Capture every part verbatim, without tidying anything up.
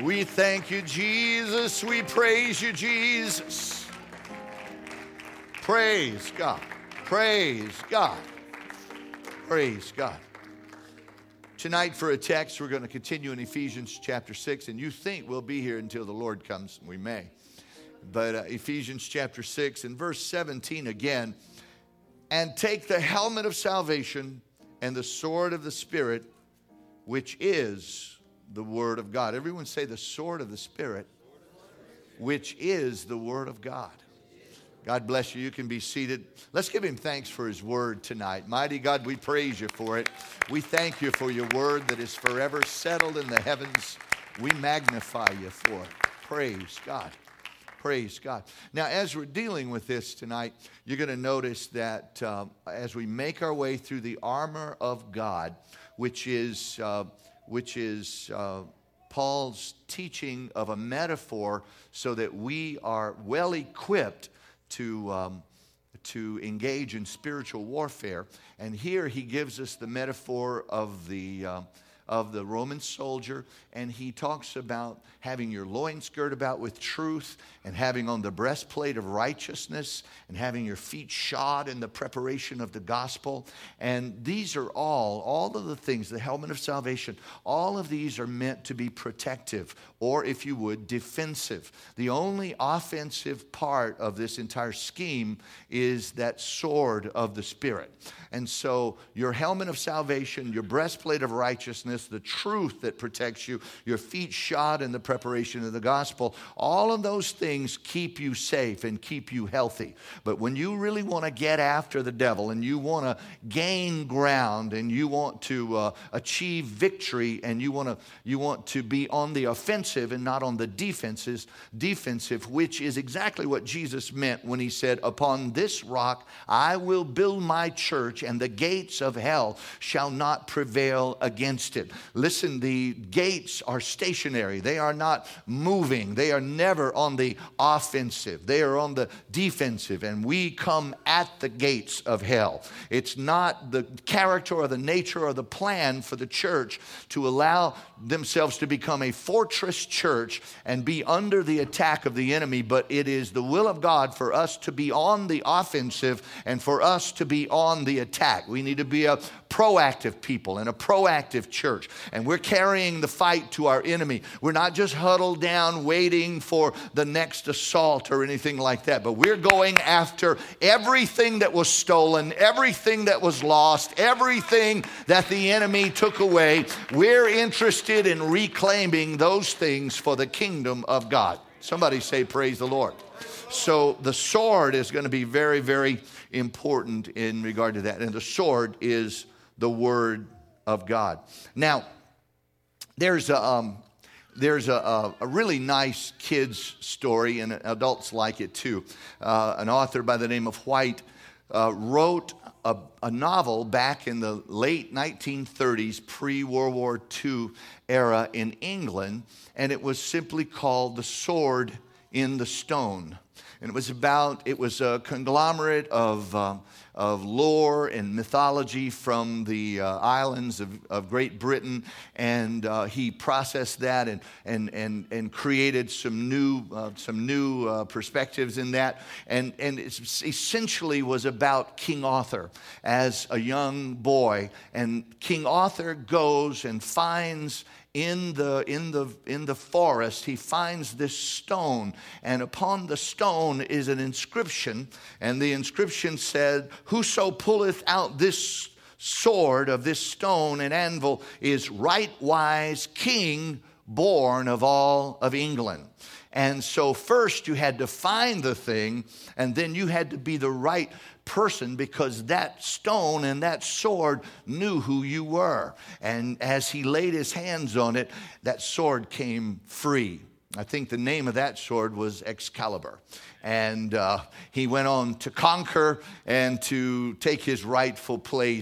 We thank you, Jesus. We praise you, Jesus. Praise God. Praise God. Praise God. Tonight for a text, we're going to continue in Ephesians chapter six, and you think we'll be here until the Lord comes. We may. But uh, Ephesians chapter six and verse seventeen again. And take the helmet of salvation and the sword of the Spirit, which is the Word of God. Everyone say the sword of the Spirit, which is the Word of God. God bless you. You can be seated. Let's give him thanks for his word tonight. Mighty God, we praise you for it. We thank you for your word that is forever settled in the heavens. We magnify you for it. Praise God. Praise God. Now, as we're dealing with this tonight, you're going to notice that uh, as we make our way through the armor of God, which is, uh, which is uh, Paul's teaching of a metaphor so that we are well equipped to um, to engage in spiritual warfare. And here he gives us the metaphor of the uh, of the Roman soldier, and he talks about having your loins girt about with truth, and having on the breastplate of righteousness, and having your feet shod in the preparation of the gospel. And these are all, all of the things, the helmet of salvation, all of these are meant to be protective, or if you would, defensive. The only offensive part of this entire scheme is that sword of the Spirit. And so your helmet of salvation, your breastplate of righteousness, the truth that protects you, your feet shod in the preparation of the gospel, all of those things keep you safe and keep you healthy. But when you really want to get after the devil and you want to gain ground and you want to uh, achieve victory and you want to you want to be on the offensive and not on the defenses, defensive, which is exactly what Jesus meant when he said, "Upon this rock I will build my church, and the gates of hell shall not prevail against it." Listen, the gates are stationary. They are not moving. They are never on the offensive. They are on the defensive, and we come at the gates of hell. It's not the character or the nature or the plan for the church to allow themselves to become a fortress church and be under the attack of the enemy, but it is the will of God for us to be on the offensive and for us to be on the attack. We need to be a proactive people and a proactive church. And we're carrying the fight to our enemy. We're not just huddled down waiting for the next assault or anything like that, but we're going after everything that was stolen, everything that was lost, everything that the enemy took away. We're interested in reclaiming those things for the kingdom of God. Somebody say, praise the Lord. So the sword is going to be very, very important in regard to that. And the sword is the Word of God. Now, there's a, um, there's a, a, a really nice kids story, and adults like it too. Uh, an author by the name of White uh, wrote a, a novel back in the late nineteen thirties, pre-World War Two era in England, and it was simply called The Sword in the Stone. And it was about, it was a conglomerate of um, of lore and mythology from the uh, islands of, of Great Britain, and uh, he processed that and and and and created some new uh, some new uh, perspectives in that, and and it essentially was about King Arthur as a young boy, and King Arthur goes and finds In the in the in the forest, he finds this stone, and upon the stone is an inscription, and the inscription said, "Whoso pulleth out this sword of this stone and anvil is rightwise king, born of all of England." And so first you had to find the thing, and then you had to be the right person, because that stone and that sword knew who you were. And as he laid his hands on it, that sword came free. I think the name of that sword was Excalibur. And uh, he went on to conquer and to take his rightful place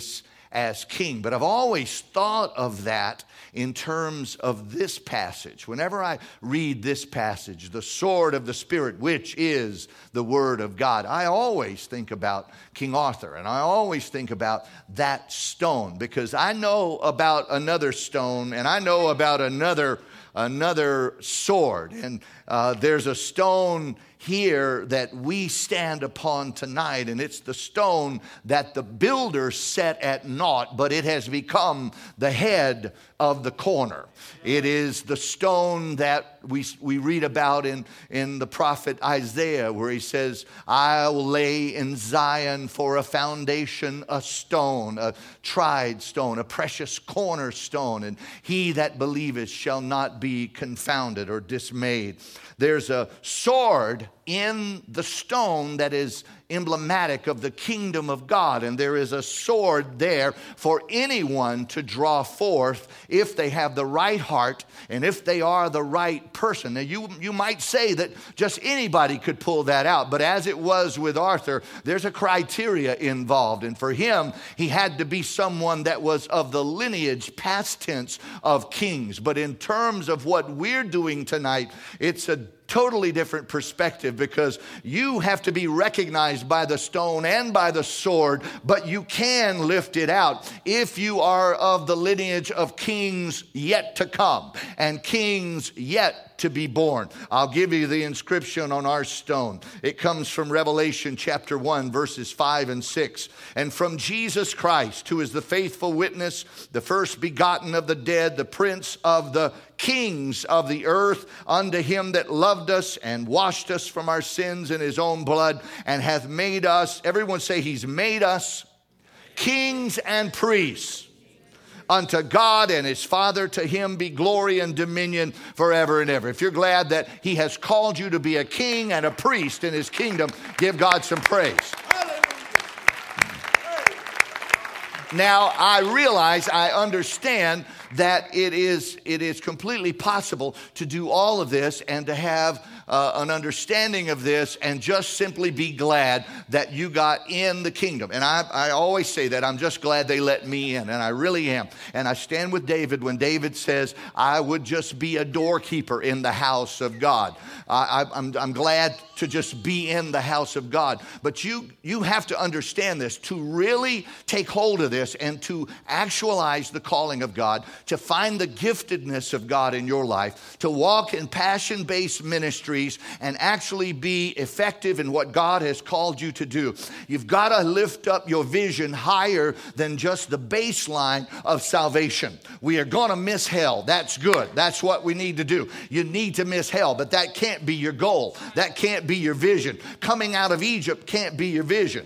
as king. But I've always thought of that in terms of this passage. Whenever I read this passage, the sword of the Spirit, which is the word of God, I always think about King Arthur, and I always think about that stone, because I know about another stone, and I know about another another sword. And uh, there's a stone here that we stand upon tonight, and it's the stone that the builder set at naught, but it has become the head of the corner. It is the stone that we we read about in, in the prophet Isaiah, where he says, I'll lay in Zion for a foundation a stone, a tried stone, a precious cornerstone, and he that believeth shall not be confounded or dismayed. There's a sword in the stone that is emblematic of the kingdom of God, and there is a sword there for anyone to draw forth if they have the right heart and if they are the right person. Now, you, you might say that just anybody could pull that out, but as it was with Arthur, there's a criteria involved, and for him, he had to be someone that was of the lineage, past tense, of kings. But in terms of what we're doing tonight, it's a totally different perspective, because you have to be recognized by the stone and by the sword, but you can lift it out if you are of the lineage of kings yet to come and kings yet to be born. I'll give you the inscription on our stone. It comes from Revelation chapter one, verses five and six. And from Jesus Christ, who is the faithful witness, the first begotten of the dead, the prince of the kings of the earth, unto him that loved us and washed us from our sins in his own blood, and hath made us, everyone say, he's made us kings and priests unto God and his Father. To him be glory and dominion forever and ever. If you're glad that he has called you to be a king and a priest in his kingdom, give God some praise. Now, I realize, I understand that it is, it is completely possible to do all of this and to have uh, an understanding of this and just simply be glad that you got in the kingdom. And I, I always say that I'm just glad they let me in, and I really am. And I stand with David when David says, I would just be a doorkeeper in the house of God. I, I, I'm, I'm glad to just be in the house of God. But you, you have to understand this. To really take hold of this and to actualize the calling of God, to find the giftedness of God in your life, to walk in passion-based ministries and actually be effective in what God has called you to do, you've got to lift up your vision higher than just the baseline of salvation. We are going to miss hell. That's good. That's what we need to do. You need to miss hell, but that can't be your goal. That can't be your vision. Coming out of Egypt can't be your vision.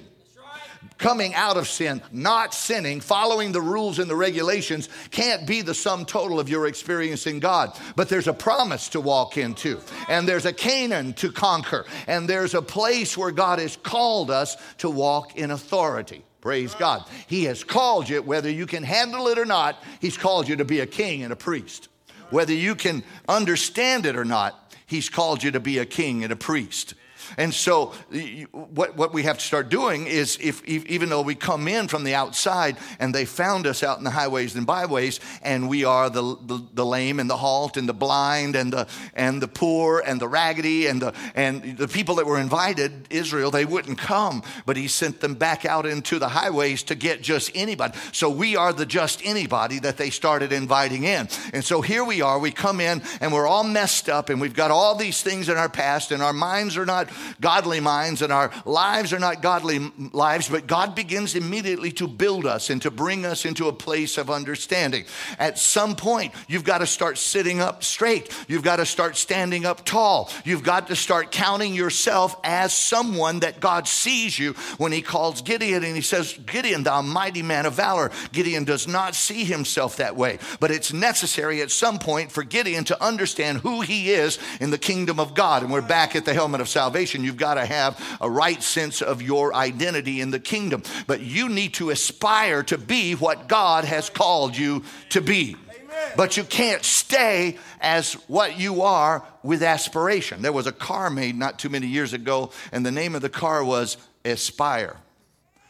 Coming out of sin, not sinning, following the rules and the regulations can't be the sum total of your experience in God. But there's a promise to walk into, and there's a Canaan to conquer, and there's a place where God has called us to walk in authority. Praise God. He has called you, whether you can handle it or not, he's called you to be a king and a priest. Whether you can understand it or not, he's called you to be a king and a priest. And so what, what we have to start doing is, if, if even though we come in from the outside and they found us out in the highways and byways, and we are the, the, the lame and the halt and the blind and the and the poor and the raggedy and the and the people that were invited, Israel, they wouldn't come, but he sent them back out into the highways to get just anybody. So we are the just anybody that they started inviting in. And so here we are, we come in and we're all messed up, and we've got all these things in our past, and our minds are not godly minds, and our lives are not godly lives, but God begins immediately to build us and to bring us into a place of understanding. At some point, you've got to start sitting up straight. You've got to start standing up tall. You've got to start counting yourself as someone that God sees you. When he calls Gideon and he says, Gideon, thou mighty man of valor, Gideon does not see himself that way. But it's necessary at some point for Gideon to understand who he is in the kingdom of God. And we're back at the helmet of salvation. You've got to have a right sense of your identity in the kingdom. But you need to aspire to be what God has called you to be. Amen. But you can't stay as what you are with aspiration. There was a car made not too many years ago, and the name of the car was Aspire.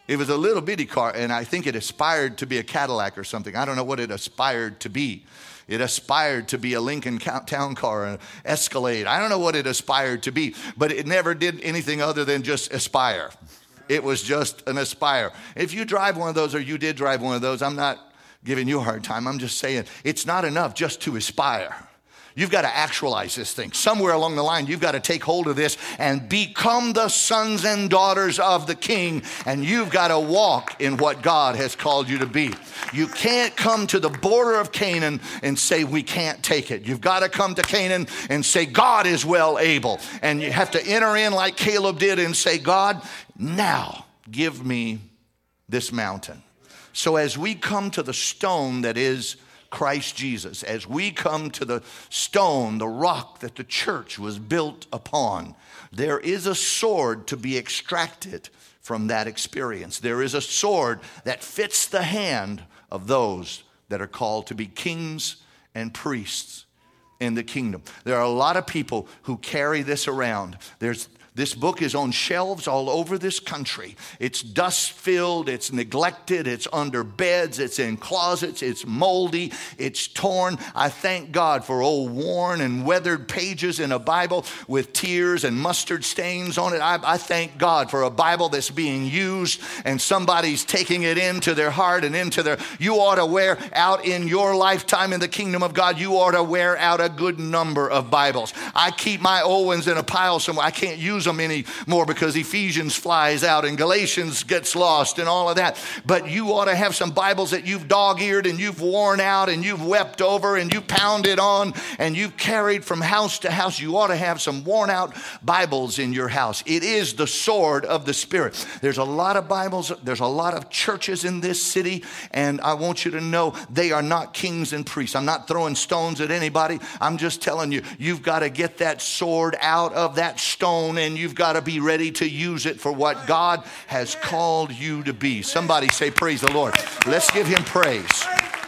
It was a little bitty car, and I think it aspired to be a Cadillac or something. I don't know what it aspired to be. It aspired to be a Lincoln Town Car, an Escalade. I don't know what it aspired to be, but it never did anything other than just aspire. It was just an aspire. If you drive one of those, or you did drive one of those, I'm not giving you a hard time. I'm just saying it's not enough just to aspire. You've got to actualize this thing. Somewhere along the line, you've got to take hold of this and become the sons and daughters of the King. And you've got to walk in what God has called you to be. You can't come to the border of Canaan and say, we can't take it. You've got to come to Canaan and say, God is well able. And you have to enter in like Caleb did and say, God, now give me this mountain. So as we come to the stone that is Christ Jesus, as we come to the stone, the rock that the church was built upon, there is a sword to be extracted from that experience. There is a sword that fits the hand of those that are called to be kings and priests in the kingdom. There are a lot of people who carry this around. There's This book is on shelves all over this country. It's dust-filled, it's neglected, it's under beds, it's in closets, it's moldy, it's torn. I thank God for old worn and weathered pages in a Bible with tears and mustard stains on it. I, I thank God for a Bible that's being used and somebody's taking it into their heart and into their... You ought to wear out in your lifetime in the kingdom of God, you ought to wear out a good number of Bibles. I keep my old ones in a pile somewhere. I can't use them anymore because Ephesians flies out and Galatians gets lost and all of that. But you ought to have some Bibles that you've dog-eared and you've worn out and you've wept over and you pounded on and you've carried from house to house. You ought to have some worn out Bibles in your house. It is the sword of the Spirit. There's a lot of Bibles. There's a lot of churches in this city, and I want you to know they are not kings and priests. I'm not throwing stones at anybody. I'm just telling you, you've got to get that sword out of that stone and you've got to be ready to use it for what God has called you to be. Somebody say, praise the Lord. Let's give him praise.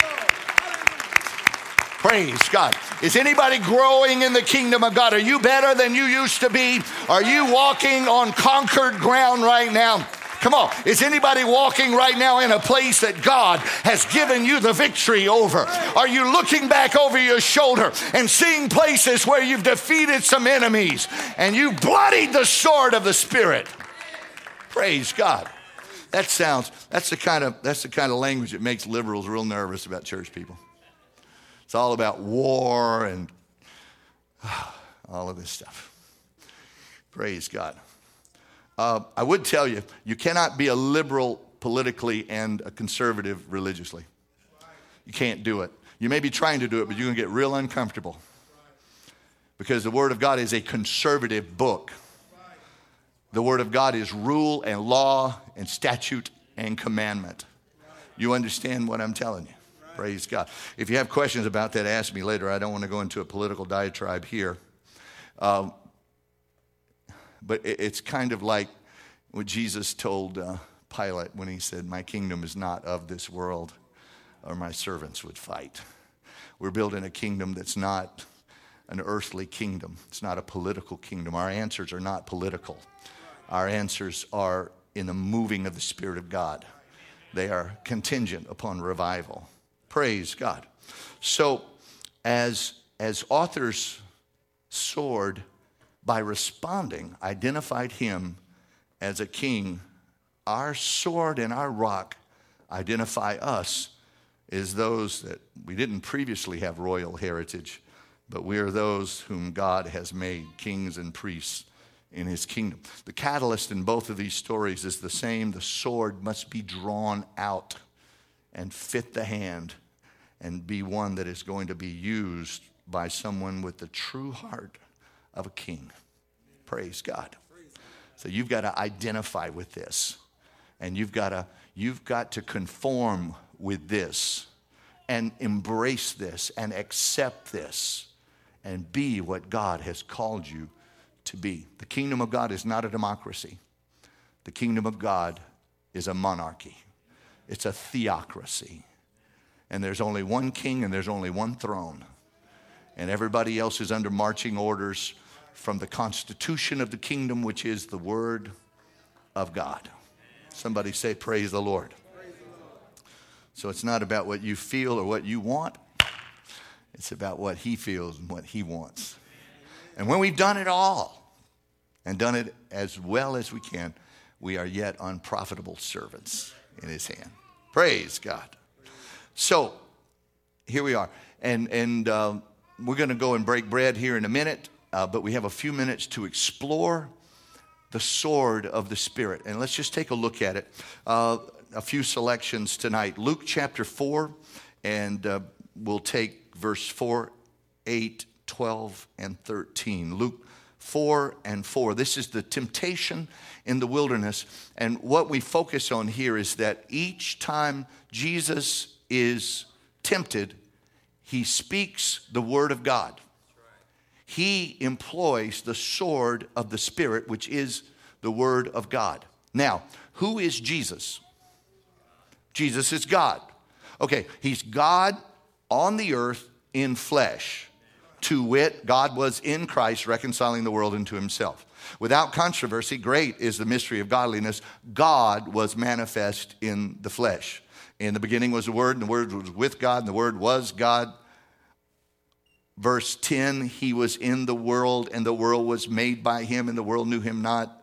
Praise God. Is anybody growing in the kingdom of God? Are you better than you used to be? Are you walking on conquered ground right now? Come on. Is anybody walking right now in a place that God has given you the victory over? Are you looking back over your shoulder and seeing places where you've defeated some enemies and you bloodied the sword of the Spirit? Praise God. That sounds, that's the kind of, that's the kind of language that makes liberals real nervous about church people. It's all about war and all of this stuff. Praise God. Uh, I would tell you, you cannot be a liberal politically and a conservative religiously. You can't do it. You may be trying to do it, but you're going to get real uncomfortable. Because the Word of God is a conservative book. The Word of God is rule and law and statute and commandment. You understand what I'm telling you? Praise God. If you have questions about that, ask me later. I don't want to go into a political diatribe here. Um, But it's kind of like what Jesus told uh, Pilate when he said, my kingdom is not of this world, or my servants would fight. We're building a kingdom that's not an earthly kingdom. It's not a political kingdom. Our answers are not political. Our answers are in the moving of the Spirit of God. They are contingent upon revival. Praise God. So as, as authors soared, by responding, identified him as a king, our sword and our rock identify us as those that we didn't previously have royal heritage, but we are those whom God has made kings and priests in his kingdom. The catalyst in both of these stories is the same. The sword must be drawn out and fit the hand and be one that is going to be used by someone with the true heart of a king. Praise God. So you've got to identify with this, and you've got to you've got to conform with this and embrace this and accept this and be what God has called you to be. The kingdom of God is not a democracy. The kingdom of God is a monarchy. It's a theocracy. And there's only one king and there's only one throne. And everybody else is under marching orders from the constitution of the kingdom, which is the Word of God. Somebody say, praise the Lord. So it's not about what you feel or what you want. It's about what he feels and what he wants. And when we've done it all and done it as well as we can, we are yet unprofitable servants in his hand. Praise God. So here we are. And, and uh, we're going to go and break bread here in a minute. Uh, but we have a few minutes to explore the sword of the Spirit. And let's just take a look at it. Uh, a few selections tonight. Luke chapter four, and uh, we'll take verse four, eight, twelve, and thirteen. Luke four and four. This is the temptation in the wilderness. And what we focus on here is that each time Jesus is tempted, he speaks the word of God. He employs the sword of the Spirit, which is the word of God. Now, who is Jesus? Jesus is God. Okay, he's God on the earth in flesh. To wit, God was in Christ reconciling the world unto himself. Without controversy, great is the mystery of godliness. God was manifest in the flesh. In the beginning was the Word, and the Word was with God, and the Word was God. Verse ten, he was in the world, and the world was made by him, and the world knew him not.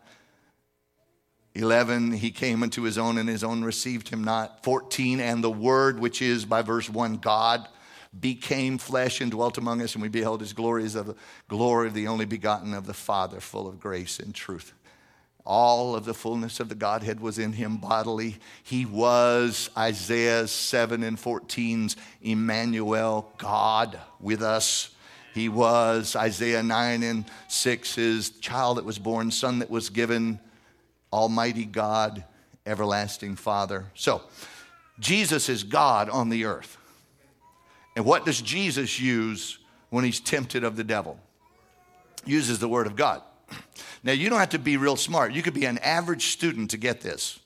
eleven, he came unto his own, and his own received him not. fourteen, and the Word, which is by verse one, God, became flesh and dwelt among us, and we beheld his glory as of the glory of the only begotten of the Father, full of grace and truth. All of the fullness of the Godhead was in him bodily. He was Isaiah seven and fourteen's Emmanuel, God with us. He was Isaiah nine and six's child that was born, son that was given, Almighty God, everlasting Father. So, Jesus is God on the earth. And what does Jesus use when he's tempted of the devil? Uses the word of God. Now, you don't have to be real smart. You could be an average student to get this.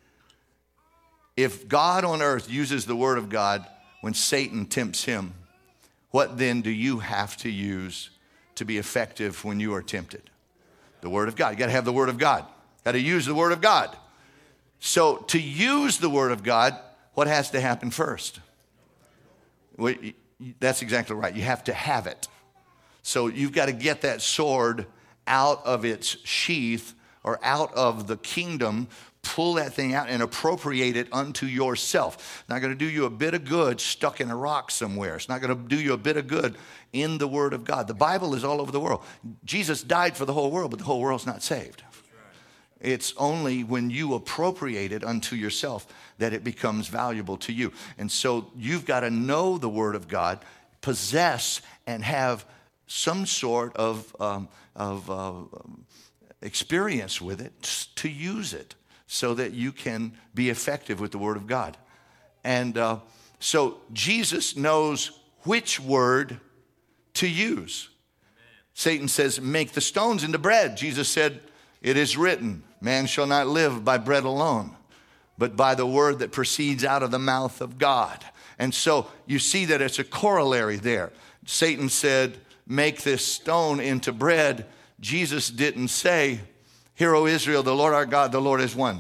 If God on earth uses the word of God when Satan tempts him, what then do you have to use to be effective when you are tempted? The word of God. You got to have the word of God. Got to use the word of God. So to use the word of God, what has to happen first? Well, that's exactly right. You have to have it. So you've got to get that sword out of its sheath or out of the kingdom, pull that thing out and appropriate it unto yourself. Not going to do you a bit of good stuck in a rock somewhere. It's not going to do you a bit of good in the word of God. The Bible is all over the world. Jesus died for the whole world, but the whole world's not saved. It's only when you appropriate it unto yourself that it becomes valuable to you. And so you've got to know the word of God, possess and have some sort of, um, of uh, experience with it to use it so that you can be effective with the word of God. And uh, so Jesus knows which word to use. Satan says, make the stones into bread. Jesus said, it is written, man shall not live by bread alone, but by the word that proceeds out of the mouth of God. And so you see that it's a corollary there. Satan said, make this stone into bread. Jesus didn't say, hear, O Israel, the Lord our God, the Lord is one.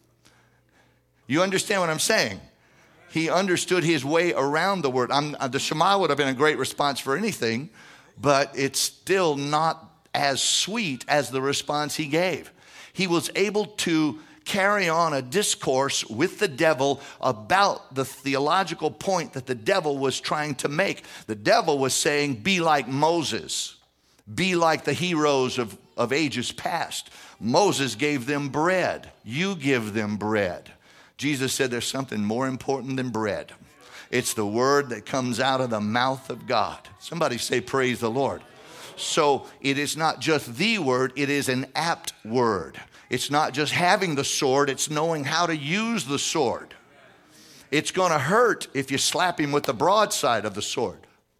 You understand what I'm saying? He understood his way around the word. I'm, the Shema would have been a great response for anything, but it's still not as sweet as the response he gave. He was able to carry on a discourse with the devil about the theological point that the devil was trying to make. The devil was saying, be like Moses. Be like the heroes of, of ages past. Moses gave them bread. You give them bread. Jesus said there's something more important than bread. It's the word that comes out of the mouth of God. Somebody say, praise the Lord. So it is not just the word, it is an apt word. It's not just having the sword, it's knowing how to use the sword. It's going to hurt if you slap him with the broadside of the sword.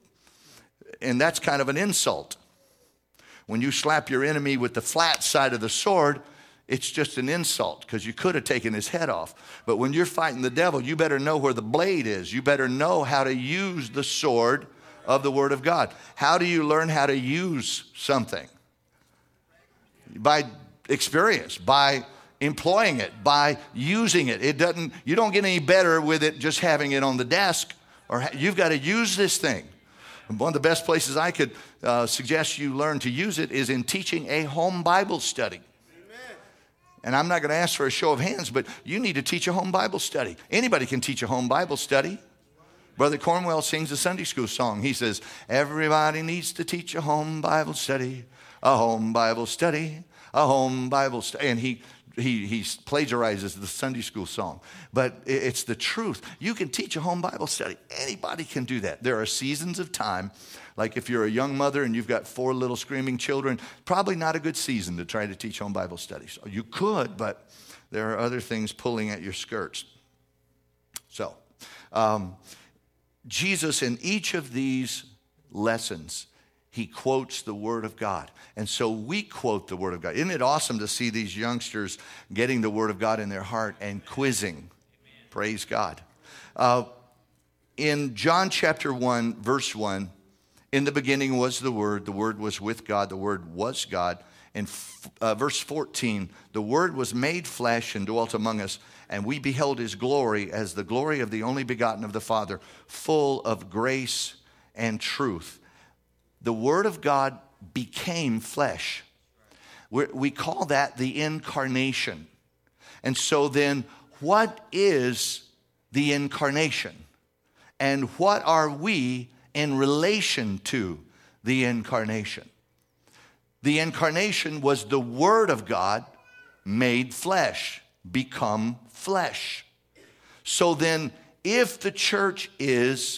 And that's kind of an insult. When you slap your enemy with the flat side of the sword, it's just an insult because you could have taken his head off. But when you're fighting the devil, you better know where the blade is. You better know how to use the sword of the word of God. How do you learn how to use something? By experience, by employing it, by using it. It doesn't, you don't get any better with it just having it on the desk, or ha- you've got to use this thing. And one of the best places I could uh, suggest you learn to use it is in teaching a home Bible study. Amen. And I'm not going to ask for a show of hands, but you need to teach a home Bible study. Anybody can teach a home Bible study. Brother Cornwell sings a Sunday school song. He says, everybody needs to teach a home Bible study, a home Bible study, a home Bible study. And he, he, he plagiarizes the Sunday school song. But it's the truth. You can teach a home Bible study. Anybody can do that. There are seasons of time, like if you're a young mother and you've got four little screaming children, probably not a good season to try to teach home Bible studies. You could, but there are other things pulling at your skirts. So, um, Jesus, in each of these lessons, he quotes the Word of God. And so we quote the Word of God. Isn't it awesome to see these youngsters getting the Word of God in their heart and quizzing? Amen. Praise God. Uh, in John chapter one, verse one, in the beginning was the Word. The Word was with God. The Word was God. In uh, verse fourteen, the Word was made flesh and dwelt among us, and we beheld his glory as the glory of the only begotten of the Father, full of grace and truth. The Word of God became flesh. We're, we call that the incarnation. And so then, what is the incarnation? And what are we in relation to the incarnation? The incarnation was the Word of God made flesh, become flesh. So then, if the church is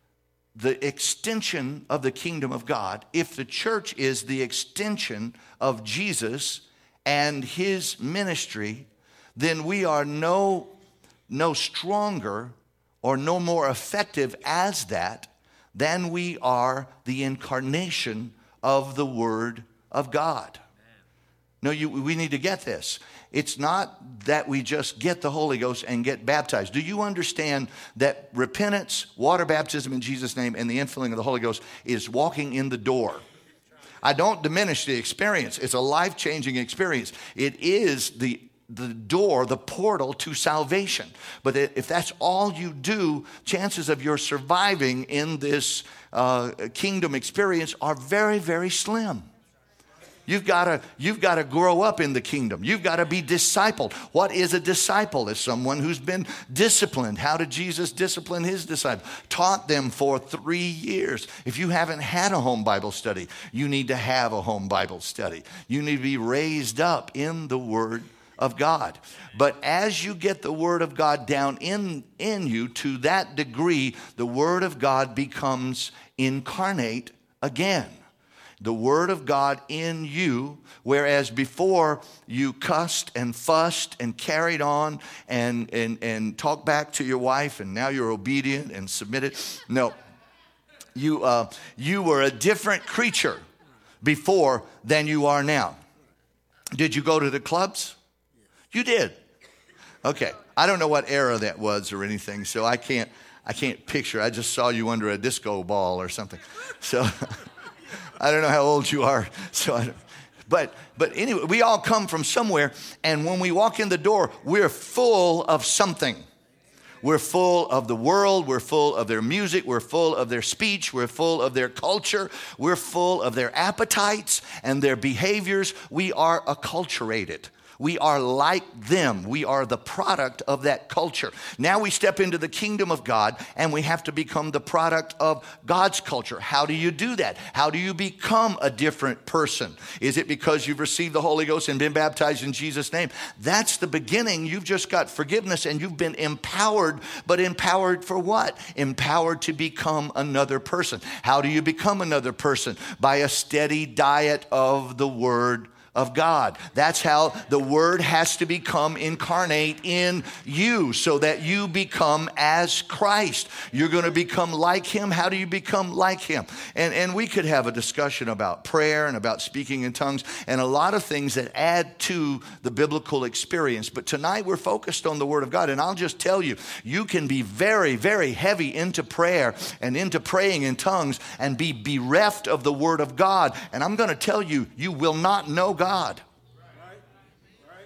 the extension of the kingdom of God, if the church is the extension of Jesus and his ministry, then we are no, no stronger or no more effective as that than we are the incarnation of the Word of God. No, you, we need to get this. It's not that we just get the Holy Ghost and get baptized. Do you understand that repentance, water baptism in Jesus' name, and the infilling of the Holy Ghost is walking in the door? I don't diminish the experience. It's a life-changing experience. It is the, the door, the portal to salvation. But if that's all you do, chances of your surviving in this uh, kingdom experience are very, very slim. You've got to you've got to grow up in the kingdom. You've got to be discipled. What is a disciple? Is someone who's been disciplined. How did Jesus discipline his disciples? Taught them for three years. If you haven't had a home Bible study, you need to have a home Bible study. You need to be raised up in the Word of God. But as you get the Word of God down in, in you, to that degree, the Word of God becomes incarnate again. The Word of God in you, whereas before you cussed and fussed and carried on and, and, and talked back to your wife, and now you're obedient and submitted. No, you, uh, you were a different creature before than you are now. Did you go to the clubs? You did. Okay. I don't know what era that was or anything, so I can't, I can't picture. I just saw you under a disco ball or something. So... I don't know how old you are, so I don't, but but anyway, we all come from somewhere, and when we walk in the door, we're full of something. We're full of the world, we're full of their music, we're full of their speech, we're full of their culture, we're full of their appetites and their behaviors. We are acculturated. We are like them. We are the product of that culture. Now we step into the kingdom of God, and we have to become the product of God's culture. How do you do that? How do you become a different person? Is it because you've received the Holy Ghost and been baptized in Jesus' name? That's the beginning. You've just got forgiveness, and you've been empowered, but empowered for what? Empowered to become another person. How do you become another person? By a steady diet of the Word of God. That's how the Word has to become incarnate in you, so that you become as Christ. You're going to become like Him. How do you become like Him? And, and we could have a discussion about prayer and about speaking in tongues and a lot of things that add to the biblical experience. But tonight we're focused on the Word of God. And I'll just tell you, you can be very, very heavy into prayer and into praying in tongues and be bereft of the Word of God. And I'm going to tell you, you will not know God. God.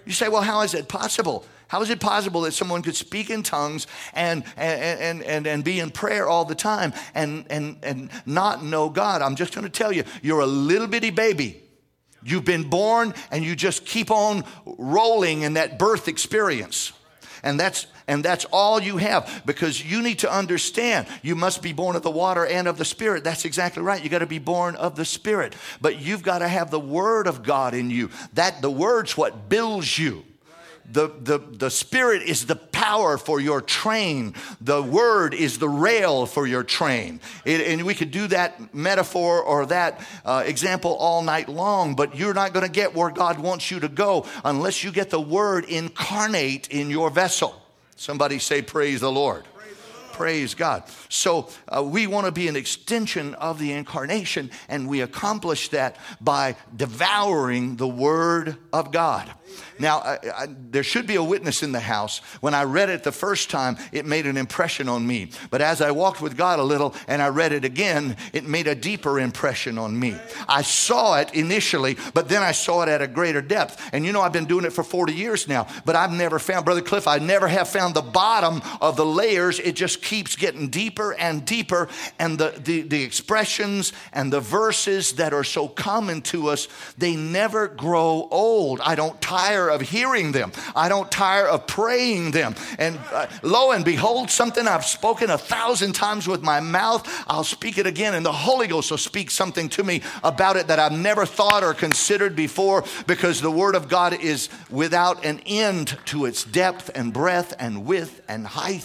You say, well, how is it possible? How is it possible that someone could speak in tongues and and and and, and be in prayer all the time and, and, and not know God? I'm just going to tell you, you're a little bitty baby. You've been born and you just keep on rolling in that birth experience. And that's and that's all you have, because you need to understand you must be born of the water and of the Spirit. That's exactly right. You got to be born of the Spirit. But you've got to have the Word of God in you. That the Word's what builds you. The, the, the Spirit is the power for your train. The Word is the rail for your train. It, and we could do that metaphor or that uh, example all night long, but you're not going to get where God wants you to go unless you get the Word incarnate in your vessel. Somebody say, praise the Lord. Praise God. So uh, we want to be an extension of the incarnation, and we accomplish that by devouring the Word of God. Now, I, I, there should be a witness in the house. When I read it the first time, it made an impression on me. But as I walked with God a little and I read it again, it made a deeper impression on me. I saw it initially, but then I saw it at a greater depth. And you know, I've been doing it for forty years now, but I've never found, Brother Cliff, I never have found the bottom of the layers. It just keeps getting deeper and deeper. And the, the, the expressions and the verses that are so common to us, they never grow old. I don't tire of hearing them. I don't tire of praying them. And uh, lo and behold, something I've spoken a thousand times with my mouth, I'll speak it again, and the Holy Ghost will speak something to me about it that I've never thought or considered before, because the Word of God is without an end to its depth and breadth and width and height.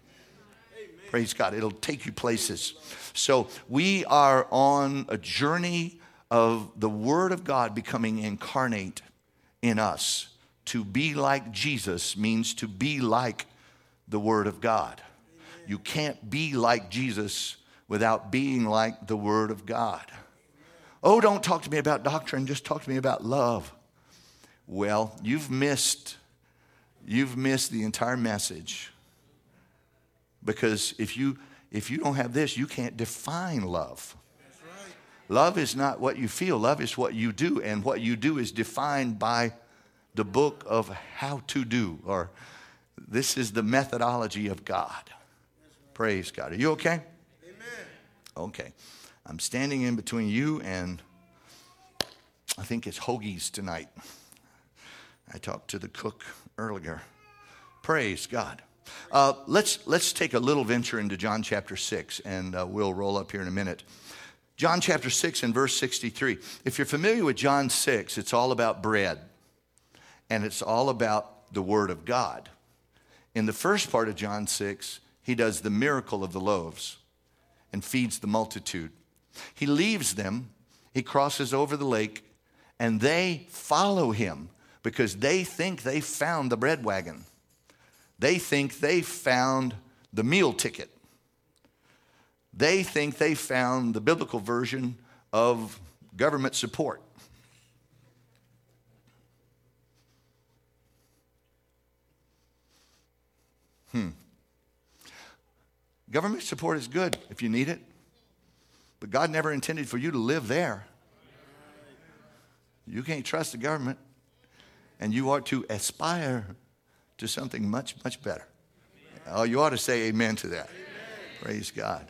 Amen. Praise God. It'll take you places. So we are on a journey of the Word of God becoming incarnate in us. To be like Jesus means to be like the Word of God. Amen. You can't be like Jesus without being like the Word of God. Amen. Oh, don't talk to me about doctrine, just talk to me about love. Well, you've missed, you've missed the entire message. Because if you if you don't have this, you can't define love. That's right. Love is not what you feel, love is what you do, and what you do is defined by the book of how to do, or this is the methodology of God. Right. Praise God. Are you okay? Amen. Okay. I'm standing in between you and I think it's hoagies tonight. I talked to the cook earlier. Praise God. Uh, let's let's take a little venture into John chapter six, and uh, we'll roll up here in a minute. John chapter six and verse sixty-three. If you're familiar with John six, it's all about bread. And it's all about the Word of God. In the first part of John six, he does the miracle of the loaves and feeds the multitude. He leaves them, he crosses over the lake, and they follow him because they think they found the bread wagon. They think they found the meal ticket. They think they found the biblical version of government support. Hmm. Government support is good if you need it. But God never intended for you to live there. You can't trust the government. And you ought to aspire to something much, much better. Oh, you ought to say amen to that. Amen. Praise God.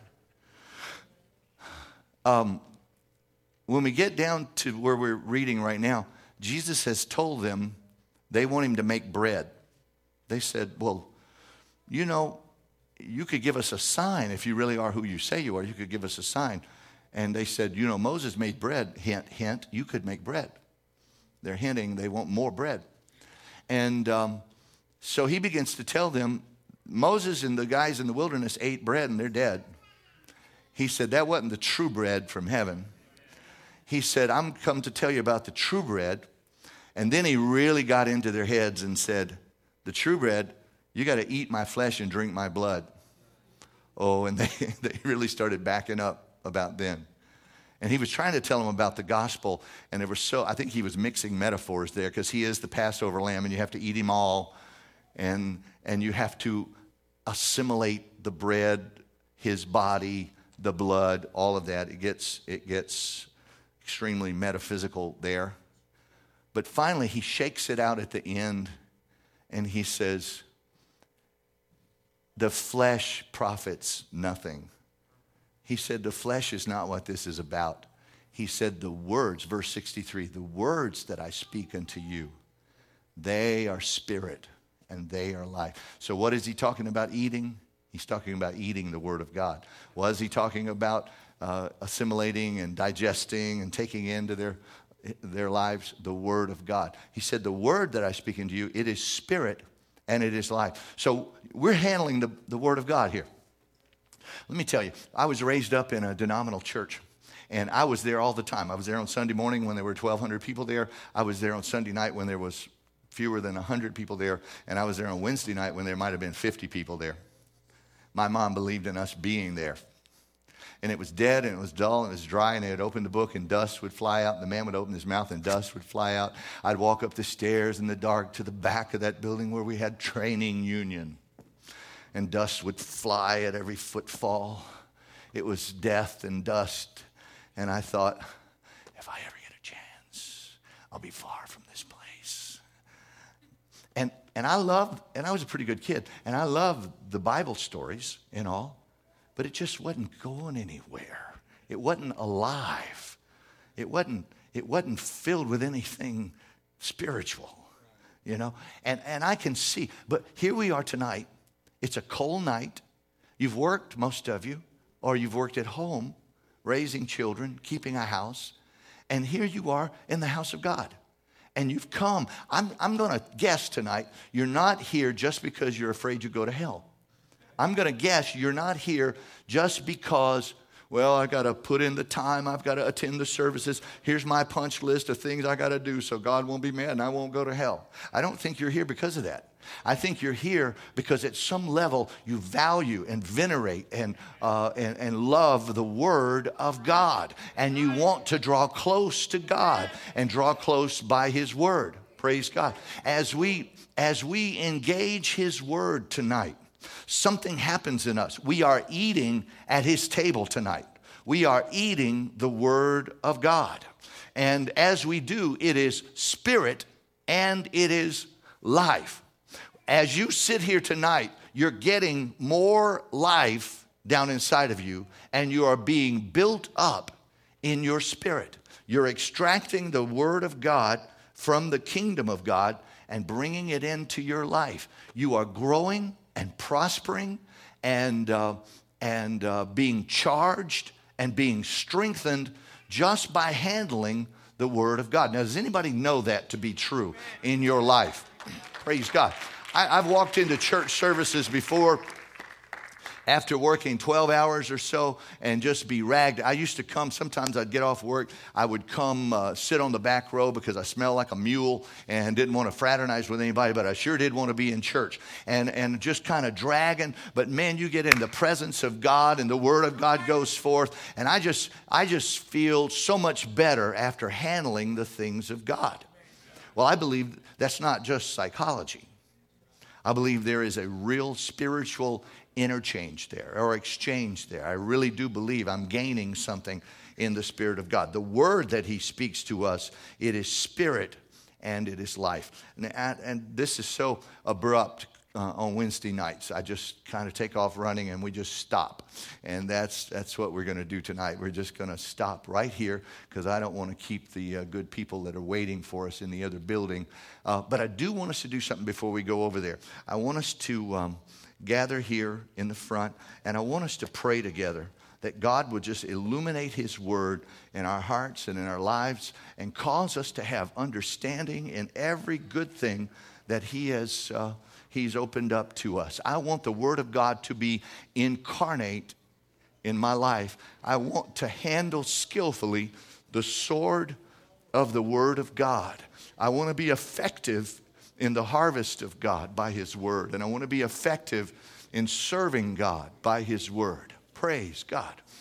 Um, when we get down to where we're reading right now, Jesus has told them they want him to make bread. They said, well, you know, you could give us a sign if you really are who you say you are. You could give us a sign. And they said, you know, Moses made bread. Hint, hint, you could make bread. They're hinting they want more bread. And um, so he begins to tell them, Moses and the guys in the wilderness ate bread and they're dead. He said, that wasn't the true bread from heaven. He said, I'm come to tell you about the true bread. And then he really got into their heads and said, the true bread, you got to eat my flesh and drink my blood. Oh, and they, they really started backing up about then. And he was trying to tell them about the gospel, and it was so, I think he was mixing metaphors there, because he is the Passover lamb, and you have to eat him all, and and you have to assimilate the bread, his body, the blood, all of that. It gets it gets extremely metaphysical there. But finally, he shakes it out at the end, and he says, the flesh profits nothing. He said, the flesh is not what this is about. He said, the words, verse sixty-three, the words that I speak unto you, they are spirit and they are life. So what is he talking about eating? He's talking about eating the word of God. Was he talking about uh, assimilating and digesting and taking into their, their lives the word of God? He said, the word that I speak unto you, it is spirit and it is life. So we're handling the, the word of God here. Let me tell you, I was raised up in a denominational church. And I was there all the time. I was there on Sunday morning when there were twelve hundred people there. I was there on Sunday night when there was fewer than one hundred people there. And I was there on Wednesday night when there might have been fifty people there. My mom believed in us being there. And it was dead and it was dull and it was dry, and they would open the book and dust would fly out, and the man would open his mouth and dust would fly out. I'd walk up the stairs in the dark to the back of that building where we had training union, and dust would fly at every footfall. It was death and dust. And I thought, if I ever get a chance, I'll be far from this place. And and I loved, and I was a pretty good kid, and I loved the Bible stories and all, but it just wasn't going anywhere. It wasn't alive. It wasn't, it wasn't filled with anything spiritual, you know. And, and I can see, but here we are tonight. It's a cold night. You've worked, most of you, or you've worked at home, raising children, keeping a house, and here you are in the house of God. And you've come. I'm, I'm going to guess tonight, you're not here just because you're afraid you go to hell. I'm going to guess you're not here just because, well, I got to put in the time, I've got to attend the services, here's my punch list of things I got to do so God won't be mad and I won't go to hell. I don't think you're here because of that. I think you're here because at some level you value and venerate and, uh, and, and love the Word of God. And you want to draw close to God and draw close by His Word. Praise God. As we, as we engage His Word tonight, something happens in us. We are eating at His table tonight. We are eating the Word of God. And as we do, it is spirit and it is life. As you sit here tonight, you're getting more life down inside of you, and you are being built up in your spirit. You're extracting the Word of God from the kingdom of God and bringing it into your life. You are growing and prospering and, uh, and uh, being charged and being strengthened just by handling the Word of God. Now, does anybody know that to be true in your life? Praise God. I, I've walked into church services before after working twelve hours or so and just be ragged. I used to come, sometimes I'd get off work, I would come uh, sit on the back row because I smelled like a mule and didn't want to fraternize with anybody, but I sure did want to be in church. And, and just kind of dragging, but man, you get in the presence of God and the Word of God goes forth, and I just, I just feel so much better after handling the things of God. Well, I believe that's not just psychology. I believe there is a real spiritual interchange there or exchange there. I really do believe I'm gaining something in the Spirit of God. The word that He speaks to us, it is spirit and it is life. And, and this is so abrupt uh, on Wednesday nights. I just kind of take off running and we just stop. And that's that's what we're going to do tonight. We're just going to stop right here because I don't want to keep the uh, good people that are waiting for us in the other building. Uh, but I do want us to do something before we go over there. I want us to um, gather here in the front, and I want us to pray together that God would just illuminate His Word in our hearts and in our lives and cause us to have understanding in every good thing that He has uh, He's opened up to us. I want the Word of God to be incarnate in my life. I want to handle skillfully the sword of the Word of God. I want to be effective in the harvest of God by His Word. And I want to be effective in serving God by His Word. Praise God.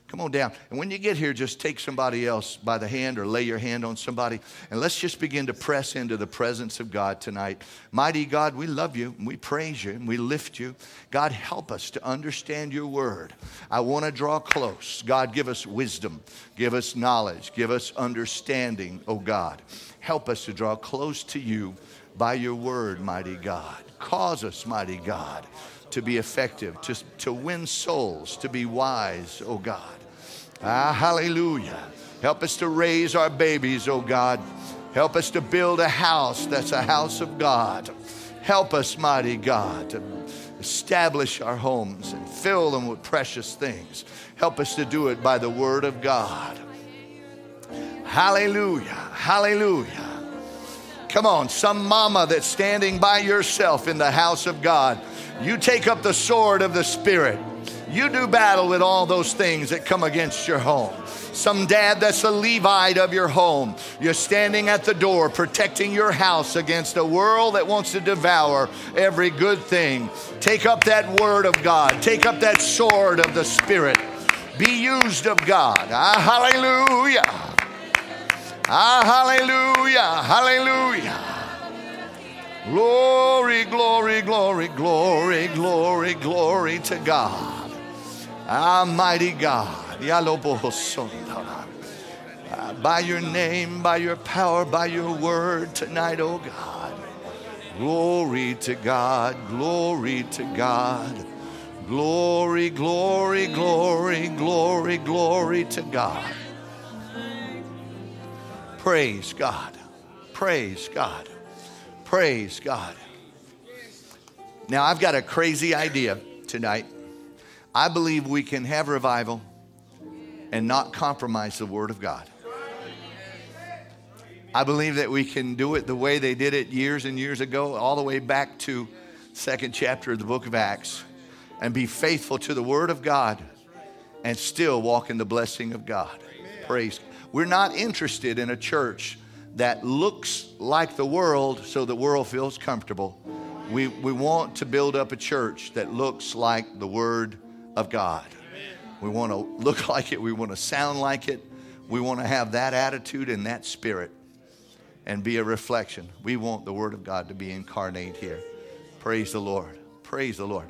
Come on down. And when you get here, just take somebody else by the hand or lay your hand on somebody. And let's just begin to press into the presence of God tonight. Mighty God, we love you. And we praise you. And we lift you. God, help us to understand your word. I want to draw close. God, give us wisdom. Give us knowledge. Give us understanding, oh God. Help us to draw close to you by your word, mighty God. Cause us, mighty God, to be effective, to, to win souls, to be wise, oh God. Ah, hallelujah. Help us to raise our babies, oh God. Help us to build a house that's a house of God. Help us, mighty God, to establish our homes and fill them with precious things. Help us to do it by the word of God. Hallelujah. Hallelujah. Come on, some mama that's standing by yourself in the house of God. You take up the sword of the Spirit. You do battle with all those things that come against your home. Some dad that's a Levite of your home. You're standing at the door protecting your house against a world that wants to devour every good thing. Take up that word of God. Take up that sword of the Spirit. Be used of God. Ah, hallelujah. Ah, hallelujah. Hallelujah. Glory, glory, glory, glory, glory, glory to God. Almighty God. Uh, by your name, by your power, by your word tonight, oh God. Glory to God. Glory to God. Glory, glory, glory, glory, glory to God. Praise God. Praise God. Praise God. Now, I've got a crazy idea tonight. I believe we can have revival and not compromise the Word of God. I believe that we can do it the way they did it years and years ago, all the way back to second chapter of the book of Acts, and be faithful to the Word of God and still walk in the blessing of God. Praise. We're not interested in a church that looks like the world so the world feels comfortable. We, we want to build up a church that looks like the Word of God. We want to look like it. We want to sound like it. We want to have that attitude and that spirit and be a reflection. We want the Word of God to be incarnate here. Praise the Lord. Praise the Lord.